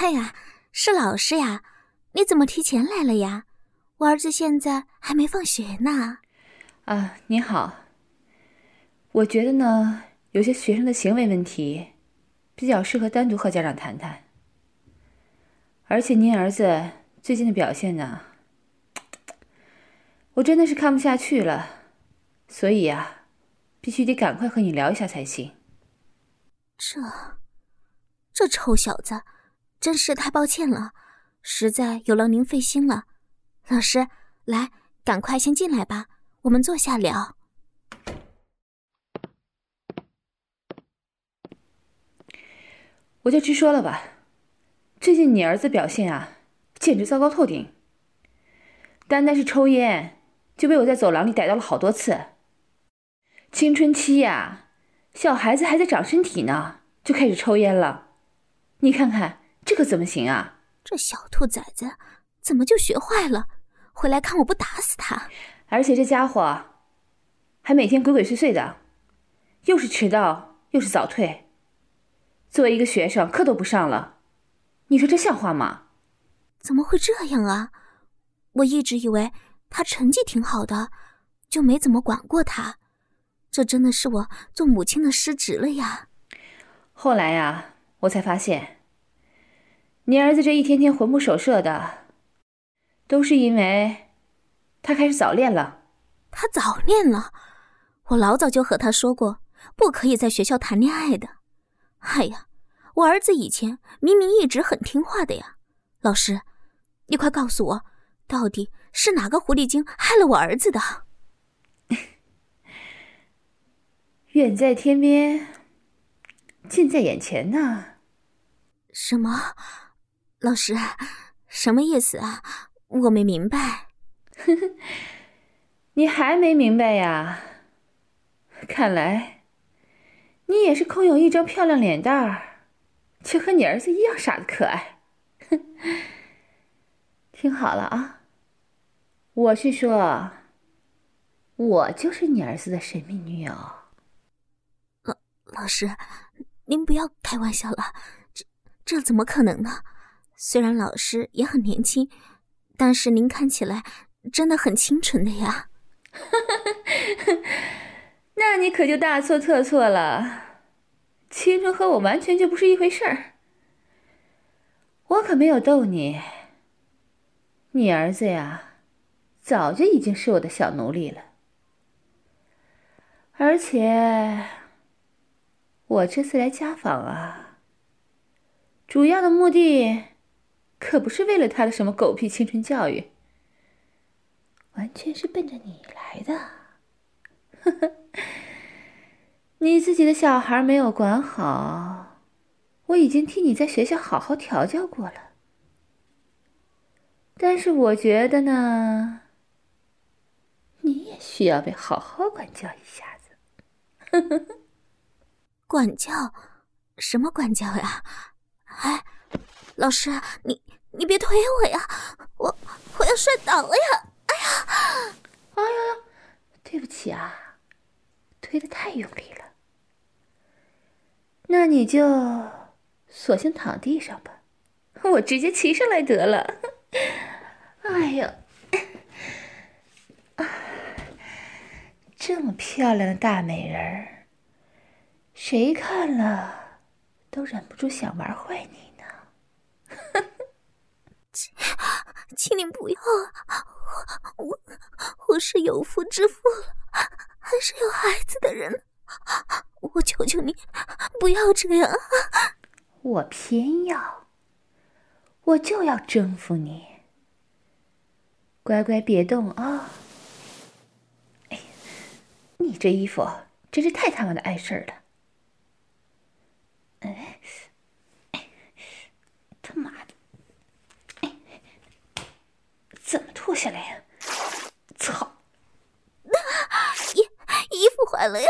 哎呀，是老师呀，你怎么提前来了呀？我儿子现在还没放学呢。 啊，你好。我觉得呢，有些学生的行为问题比较适合单独和家长谈谈。而且您儿子最近的表现呢，我真的是看不下去了，所以啊，必须得赶快和你聊一下才行。 这臭小子，真是太抱歉了，实在有劳您费心了。老师，来，赶快先进来吧，我们坐下聊。 我就直说了吧，最近你儿子表现啊，简直糟糕透顶。单单是抽烟，就被我在走廊里逮到了好多次。青春期呀，小孩子还在长身体呢，就开始抽烟了。你看看这可怎么行啊？ 这小兔崽子怎么就学坏了？回来看我不打死他！ 而且这家伙还每天鬼鬼祟祟的，又是迟到又是早退。作为一个学生，课都不上了，你说这像话吗？ 怎么会这样啊？我一直以为他成绩挺好的，就没怎么管过他。这真的是我做母亲的失职了呀。 后来呀，我才发现，你儿子这一天天魂不守舍的，都是因为他开始早恋了。 他早恋了？我老早就和他说过，不可以在学校谈恋爱的。哎呀，我儿子以前明明一直很听话的呀。老师，你快告诉我，到底是哪个狐狸精害了我儿子的？ 远在天边，近在眼前呢。 什么？老师，什么意思啊？我没明白。 你还没明白呀？看来你也是空有一张漂亮脸蛋儿，却和你儿子一样傻的可爱。听好了啊，我是说，我就是你儿子的神秘女友。 老师，您不要开玩笑了，这怎么可能呢？虽然老师也很年轻，但是您看起来真的很清纯的呀。 那你可就大错特错了，青春和我完全就不是一回事儿。我可没有逗你，你儿子呀，早就已经是我的小奴隶了。而且，我这次来家访啊，主要的目的可不是为了他的什么狗屁青春教育，完全是奔着你来的。你自己的小孩没有管好，我已经替你在学校好好调教过了。但是我觉得呢，你也需要被好好管教一下子。 管教？什么管教呀？哎，老师，你别推我呀，我要摔倒了呀！哎呀， 哎呀，对不起啊，推得太用力了。那你就索性躺地上吧，我直接骑上来得了。哎呀，这么漂亮的大美人儿，谁看了都忍不住想玩坏你呢。 请您不要啊！我是有妇之夫了，还是有孩子的人，我求求你不要这样啊！ 我偏要，我就要征服你。乖乖别动啊！哎，你这衣服真是太他妈的碍事儿了。哎，他妈的！怎么脱下来呀？操！ 衣服坏了呀！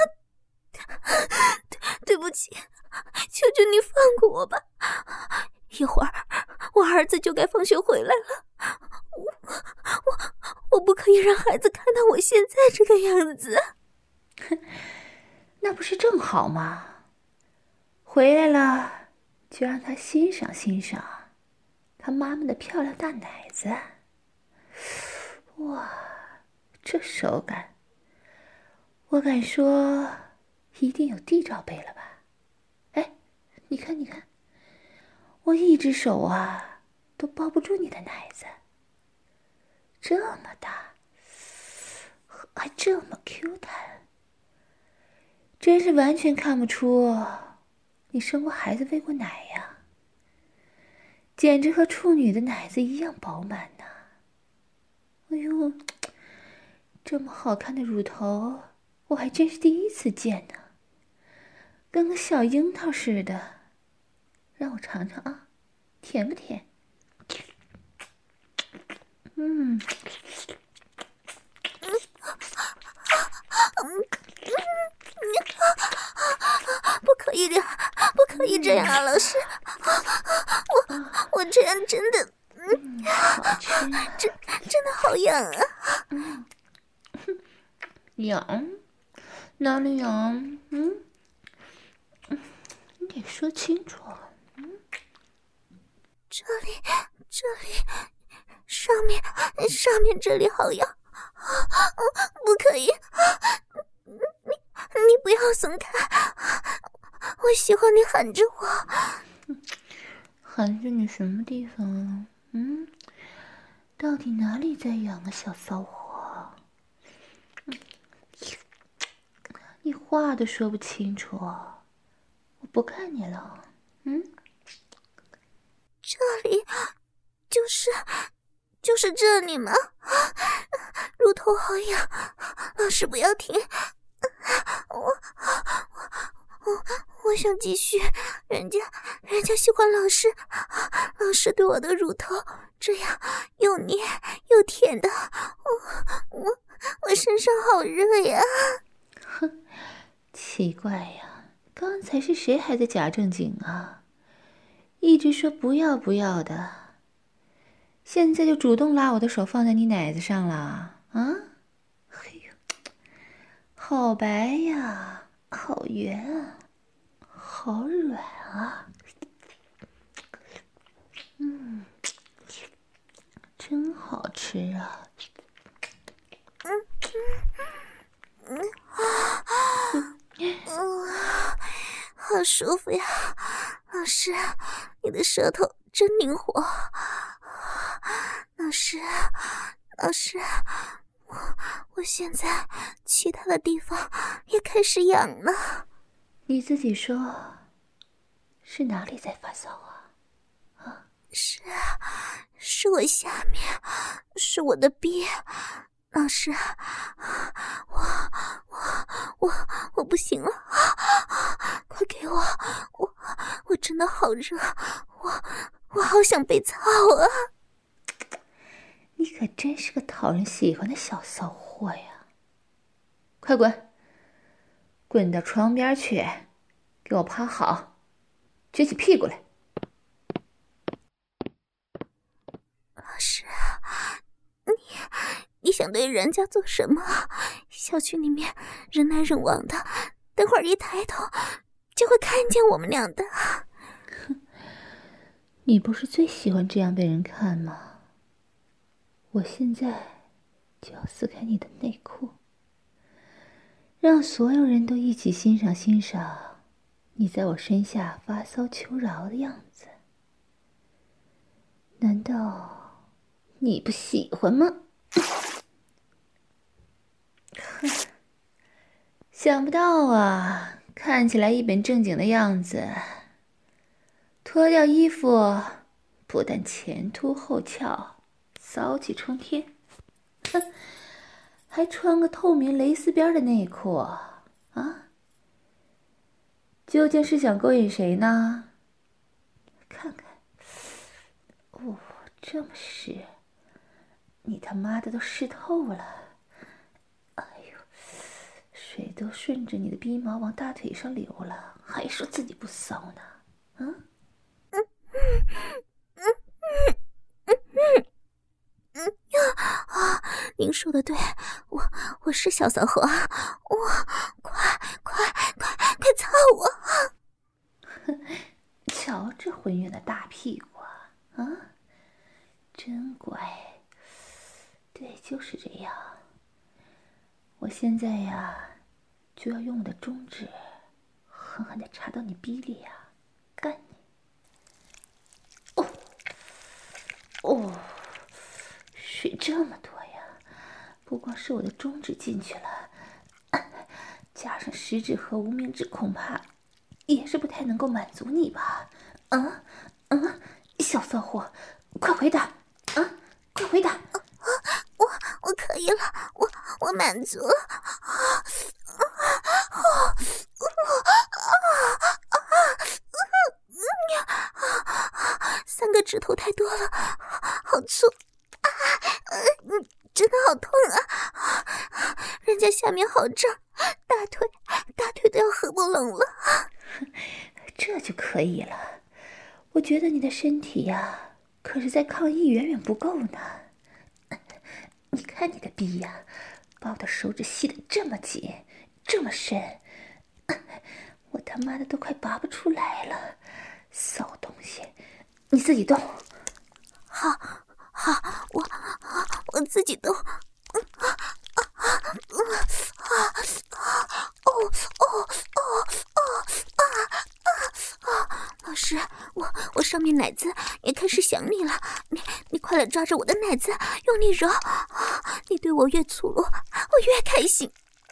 对不起，求求你放过我吧！一会儿我儿子就该放学回来了，我不可以让孩子看到我现在这个样子。 那不是正好吗？回来了， 就让他欣赏欣赏他妈妈的漂亮大奶子。哇，这手感，我敢说一定有D罩杯了吧？哎，你看你看，我一只手啊都抱不住你的奶子，这么大，还这么 Q 弹，真是完全看不出你生过孩子喂过奶呀，简直和处女的奶子一样饱满呢。哎呦，这么好看的乳头我还真是第一次见呢，跟个小樱桃似的。让我尝尝啊，甜不甜？ 不可以这样，不可以这样啊，老师！我这样真的， 好吃啊， 真的好痒啊！ 痒？哪里痒？你得说清楚。 这里，上面这里好痒，不可以！你不要松开，我喜欢你含着我。 含着你什么地方啊？到底哪里在痒啊，小骚货？你话都说不清楚，我不看你了。 这里，就是这里吗？乳头好痒，老师不要停，我想继续，人家喜欢老师对我的乳头这样又黏又甜的，我身上好热呀！ 哼，奇怪呀，刚才是谁还在假正经啊？一直说不要不要的，现在就主动拉我的手放在你奶子上了啊！嘿呦，好白呀，好圆啊，好软啊，真好吃啊！ 好舒服呀，老师，你的舌头真灵活。老师，我现在其他的地方也开始痒了。 你自己说，是哪里在发骚啊？ 是我下面，是我的逼。老师，我不行了，快给我，我真的好热，我好想被操啊！ 你可真是个讨人喜欢的小骚货呀！快滚，滚到床边去，给我趴好，撅起屁股来。 老师，你想对人家做什么？小区里面人来人往的，等会儿一抬头就会看见我们俩的。 你不是最喜欢这样被人看吗？我现在就要撕开你的内裤，让所有人都一起欣赏欣赏你在我身下发骚求饶的样子。难道你不喜欢吗？哼，想不到啊，看起来一本正经的样子，脱掉衣服不但前凸后翘，骚气冲天，哼，还穿个透明蕾丝边的内裤啊！究竟是想勾引谁呢？看看，这么湿，你他妈的都湿透了！哎呦，水都顺着你的逼毛往大腿上流了，还说自己不骚呢？ 您说的对，我是小骚货，快操我！ 瞧着， 浑圆的大屁股啊！啊，真乖。对，就是这样。我现在呀，就要用我的中指狠狠地插到你逼里呀，干你！哦，水这么多呀！不光是我的中指进去了，加上食指和无名指，恐怕也是不太能够满足你吧？小骚货，快回答！快回答！ 我可以了，我满足了。3个指头太多了，好粗真的好痛啊！人家下面好胀，大腿都要合不拢了。 这就可以了。我觉得你的身体呀，可是在抗议远远不够呢。你看你的逼呀，把我的手指吸得这么紧，这么深，我他妈的都快拔不出来了。骚东西，你自己动。 好，我自己动。老师，我上面奶子也开始想你了，你快来抓着我的奶子，用力揉。你对我越粗鲁，我越开心。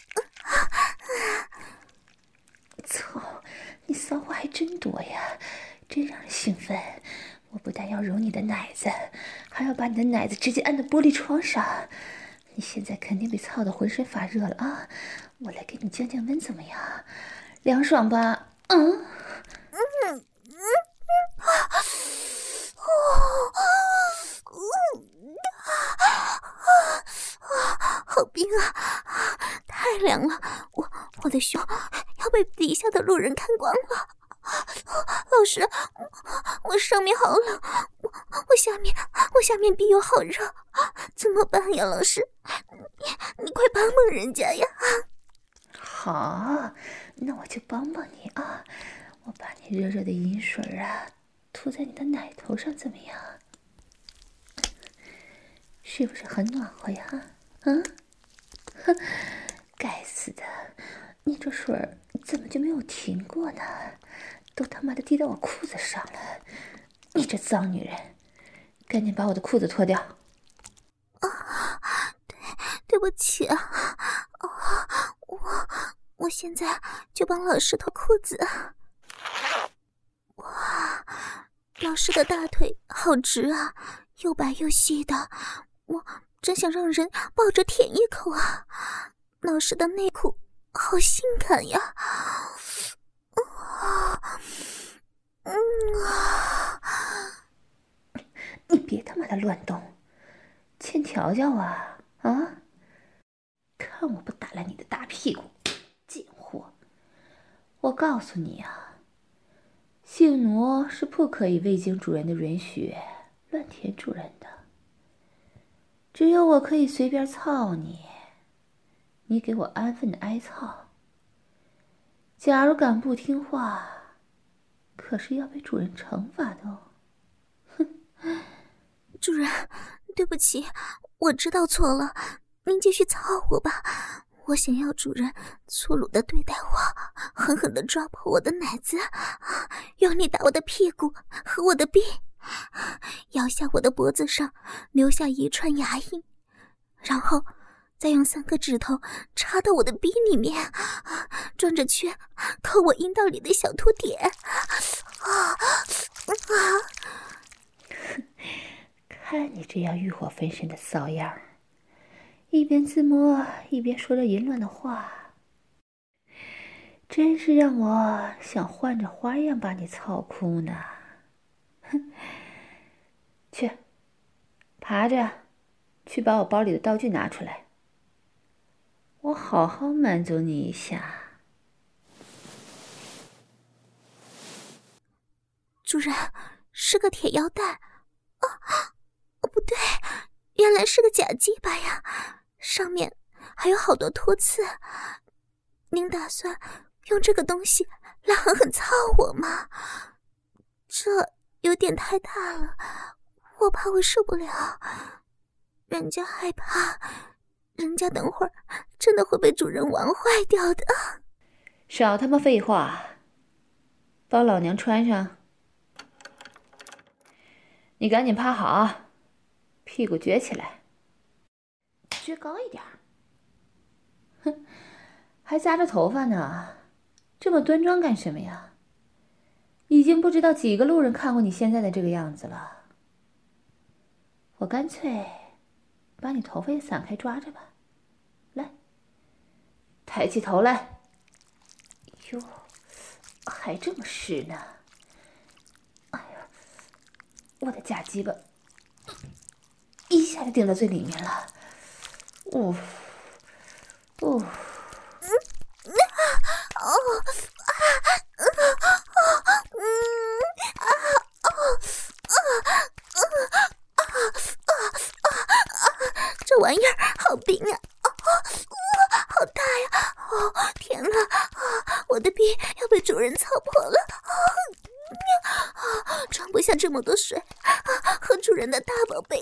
操，你骚话还真多呀，真让人兴奋。我不但要揉你的奶子，还要把你的奶子直接按到玻璃窗上。你现在肯定被操得浑身发热了啊！我来给你降降温，怎么样？凉爽吧？ 好冰啊，太凉了，我的胸要被底下的路人看光了。老师，我上面好冷，我下面逼又好热，怎么办呀？老师，你快帮帮人家呀！ 好，那我就帮帮你啊！我把你热热的饮水啊涂在你的奶头上，怎么样？是不是很暖和呀？该死的，你这水儿怎么就没有停过呢？都他妈的滴到我裤子上了！你这脏女人，赶紧把我的裤子脱掉！ 对不起啊，我现在就帮老师脱裤子。哇，老师的大腿好直啊，又白又细的，我真想让人抱着舔一口啊！老师的内裤好性感呀！ 你别他妈的乱动，欠条条啊！看我不打烂你的大屁股，贱货！我告诉你啊，性奴是不可以未经主人的允许乱舔主人的，只有我可以随便操你，你给我安分的挨操。假如敢不听话，可是要被主人惩罚的哦。 主人，对不起，我知道错了，您继续操我吧。我想要主人粗鲁的对待我，狠狠的抓破我的奶子，用力打我的屁股和我的臂，咬下我的脖子上留下一串牙印，然后再用3个指头插到我的逼里面，转着圈抠我阴道里的小凸点。 看你这样欲火焚身的骚样，一边自摸一边说着淫乱的话，真是让我想换着花样把你操哭呢。去，爬着去把我包里的道具拿出来，我好好满足你一下。 主人，是个铁腰带。不对，原来是个假鸡巴呀，上面还有好多脱刺。您打算用这个东西来狠狠操我吗？ 有点太大了，我怕我受不了。人家害怕，人家等会儿真的会被主人玩坏掉的。 少他妈废话，帮老娘穿上。你赶紧趴好，屁股撅起来，撅高一点。哼，还扎着头发呢，这么端庄干什么呀？已经不知道几个路人看过你现在的这个样子了。我干脆把你头发也散开抓着吧。来，抬起头来。哟，还这么湿呢。哎呀，我的假鸡巴一下就顶到最里面了。哦哦。 这玩意儿好冰啊！好大呀！天哪！我的逼要被主人操破了！装不下这么多水，和主人的大宝贝。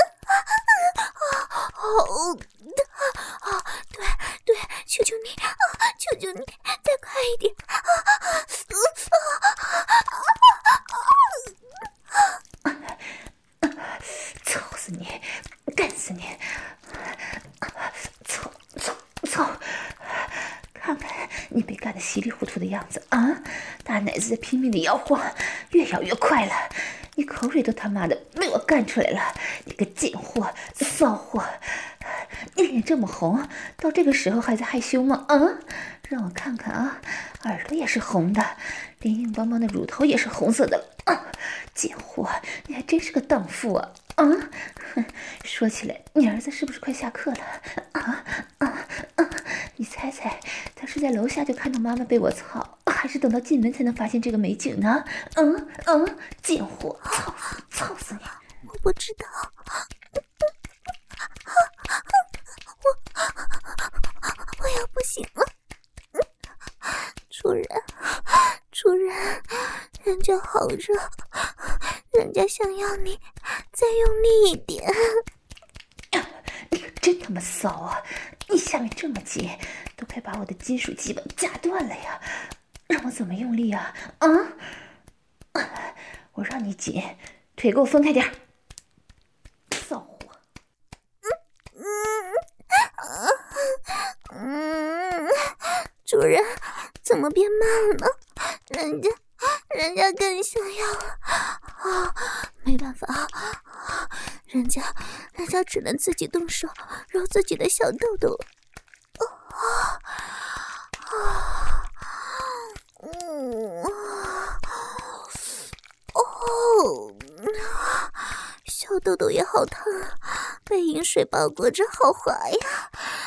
对，求求你，求求你，再快一点！ 操死你，干死你！操！看看你被干得稀里糊涂的样子啊！大奶子在拼命的摇晃，越摇越快了。你口水都他妈的被我干出来了！你个贱货，骚货！你脸这么红，到这个时候还在害羞吗？啊！让我看看啊，耳朵也是红的，连硬邦邦的乳头也是红色的啊！贱货，你还真是个荡妇啊！啊！说起来，你儿子是不是快下课了？你猜猜，他是在楼下就看到妈妈被我操，还是等到进门才能发现这个美景呢？贱货，操死你！ 我不知道，我要不行了。主人，人家好热，人家想要你再用力一点。 你可真他妈骚啊！你下面这么紧，都快把我的金属基本夹断了呀！让我怎么用力啊？我让你紧，腿给我分开点。骚货！ 主人，怎么变慢了？人家更想要了。没办法，人家只能自己动手揉自己的小豆豆。小豆豆也好烫啊，被饮水包裹着，好滑呀！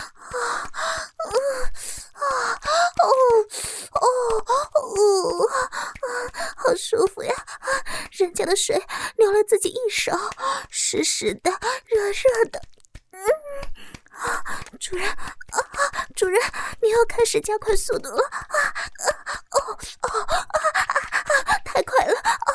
好舒服呀！人家的水流了自己一手，湿湿的，热热的。主人，你要开始加快速度了！太快了！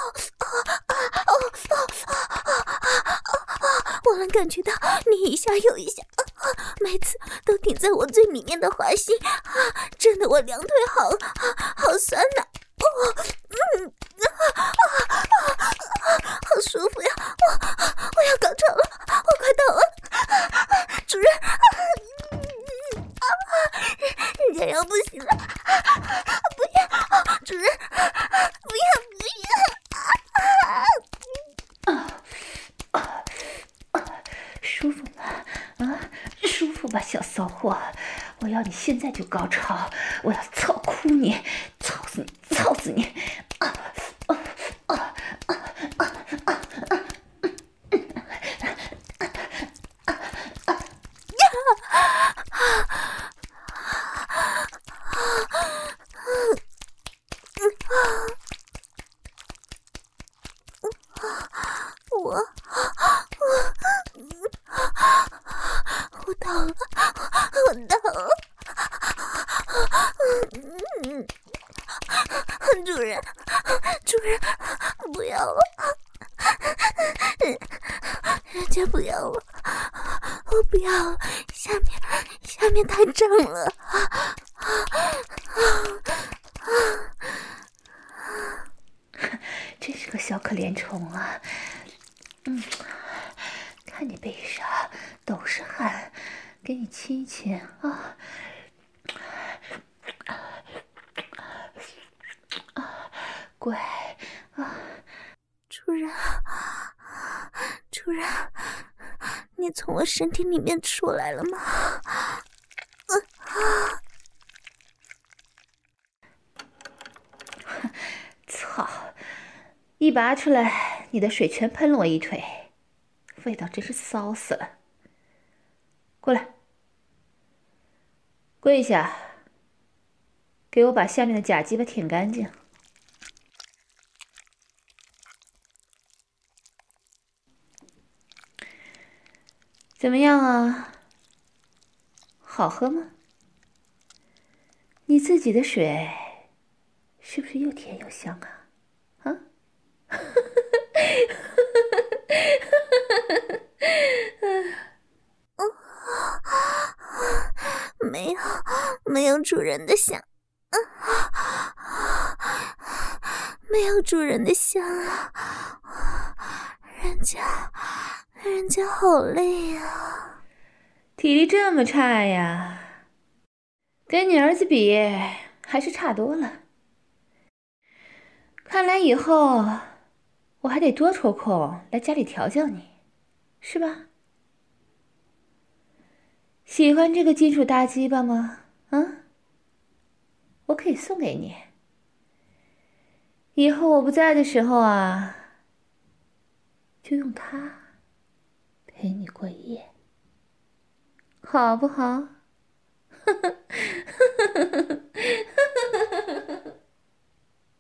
我能感觉到你一下又一下，每次都顶在我最里面的滑心，震得我两腿好酸呐！好舒服呀！我要高潮了，我快到了！主人，人家要不行了，不要！主人，不要！舒服吗？舒服吧，小骚货！我要你现在就高潮，我要操哭你，操死你！ 我到了！主人， 不要了，人家不要了，我不要了，下面太正了。 真是个小可怜虫啊！看你背上都是汗，给你亲一亲啊！乖啊！ 主人，你从我身体里面出来了吗？ 操！一拔出来，你的水全喷了我一腿，味道真是骚死了。过来，跪下，给我把下面的假鸡巴舔干净。怎么样啊？好喝吗？你自己的水是不是又甜又香啊？啊？ 没有主人的香，没有主人的香啊！人家好累啊， 体力这么差呀？跟你儿子比，还是差多了。看来以后我还得多抽空来家里调教你，是吧？喜欢这个金属大鸡巴吗？啊？我可以送给你。以后我不在的时候啊，就用它陪你过夜，好不好？呵呵。